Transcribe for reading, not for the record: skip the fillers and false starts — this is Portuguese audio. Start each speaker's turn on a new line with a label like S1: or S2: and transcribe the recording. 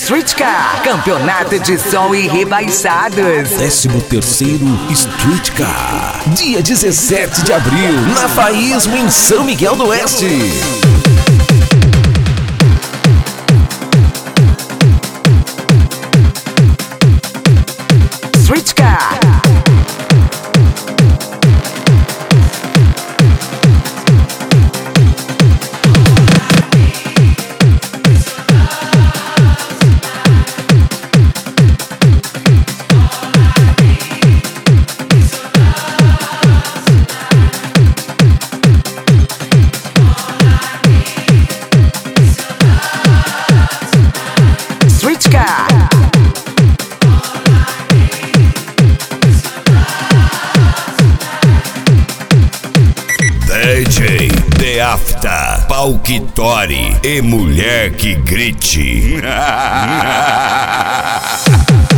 S1: Street Car, campeonato de som e rebaixados.
S2: 13º Street Car, dia 17 de abril, na Faísmo, em São Miguel do Oeste.
S1: Street Car. Street Car.
S3: DJ The Afta, pau que tore e mulher que grite.